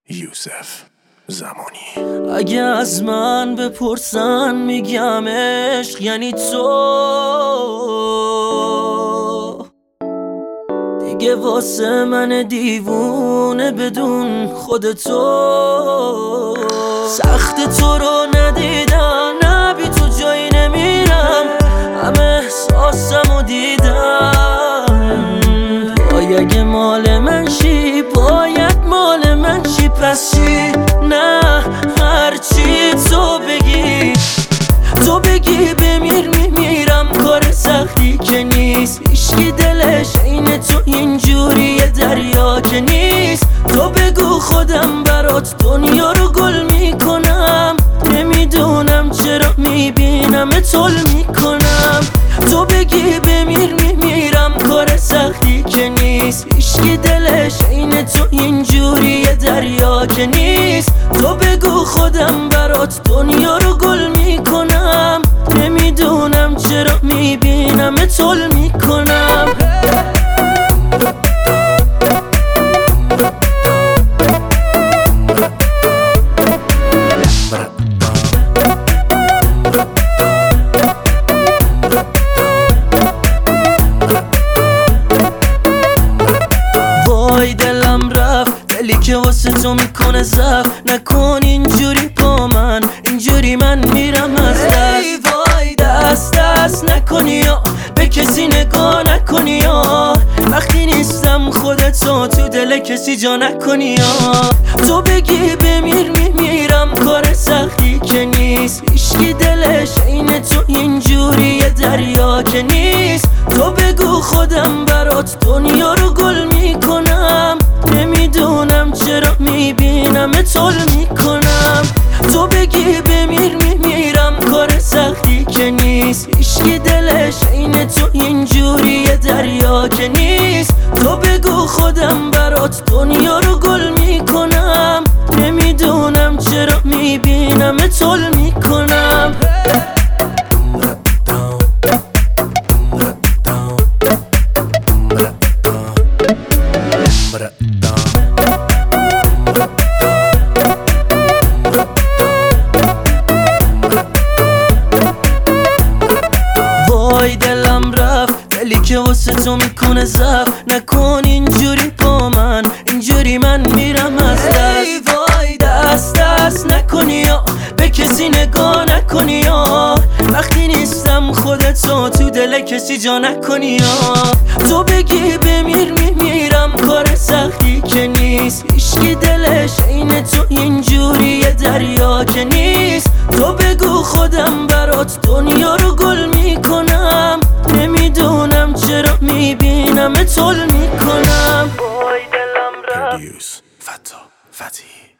یوسف زمانی. اگه از من بپرسن میگم عشق یعنی تو، دیگه واسه من دیوونه بدون خودتو. سخت تو رو ندیدم، نه بی تو جایی نمیرم، همه احساسمو دیدم. اگه مال من شی باید مال من شی، پس چی؟ نه هرچی تو بگی بمیر میمیرم، کار سختی که نیست، هیچکی دلش عین تو اینجوری دریا که نیست. تو بگو خودم برات دنیا رو گل میکنم، نمیدونم چرا میبینم طول میکنم. تو بگی بمیر میمیرم، کار سختی که نیست، هیچکی دلش عین تو اینجوری دریا که نیست. تو بگو خودم برات دنیا رو گل میکنم، نمیدونم چرا میبینم طول میکنم. وای دلم رفت، دلی که واسه تو میکنه ضعف. نکن اینجوری با من، اینجوری من میرم از دست. ای وای دست نکنی یا به کسی نگاه نکنی یا وقتی نیستم خودتو تو دل کسی جا نکنی یا تو بگی بمیر میمیرم، کار سختی که نیست، هیچکی دلش عین تو اینجوری دریا که نیست. تو بگو خودم برات دنیا رو گل میکنم، نمیدونم چرا میبینم طول میکنم. تو بگی بمیر میمیرم، کار سختی که نیست، هیچکی دلش عین تو اینجوری دریا که نیست. تو بگو خودم برات دنیا رو گل میکنم، نمیدونم چرا میبینم طول میکنم. وای دلم رفت، دلی که واسه تو میکنه ضعف. نکن اینجوری با من، اینجوری من میرم از دست. ای وای دست نکنی یا به کسی نگاه نکنی یا وقتی نیستم خودتو تو دل کسی جا نکنی یا تو بگی بمیر میمیرم، کار سختی که نیست، هیچکی دلش عین تو اینجوری دریا که نیست. تو بگو خودم برات دنیا رو گل میکنم، نمیدونم چرا میبینم طول میکنم. پرودیوس فتا فتی.